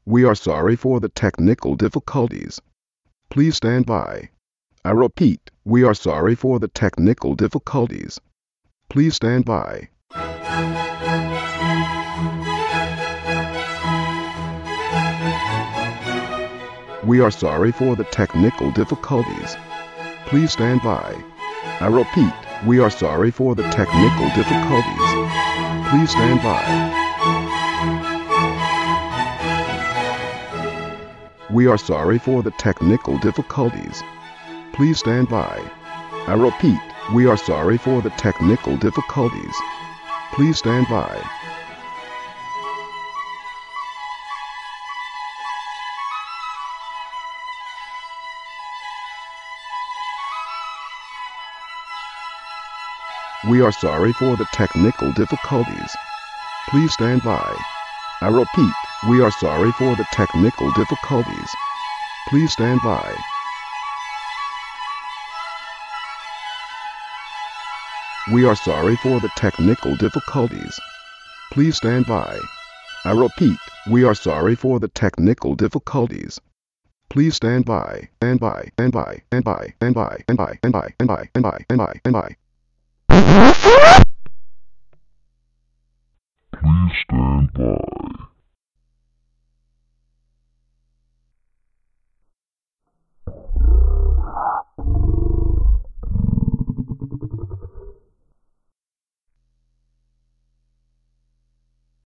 We are sorry for the technical difficulties. Please stand by. I repeat, we are sorry for the technical difficulties. Please stand by. We are sorry for the technical difficulties. Please stand by. I repeat, we are sorry for the technical difficulties. Please stand by. We are sorry for the technical difficulties. Please stand by. I repeat, we are sorry for the technical difficulties. Please stand by. We are sorry for the technical difficulties. Please stand by. I repeat, we are sorry for the technical difficulties. Please stand by. We are sorry for the technical difficulties. Please stand by. I repeat, we are sorry for the technical difficulties. Please stand by. Stand by. Stand by. Stand by. Stand by. Stand by. Stand by. Stand by. Stand by. Stand by. Stand by. Please stand by.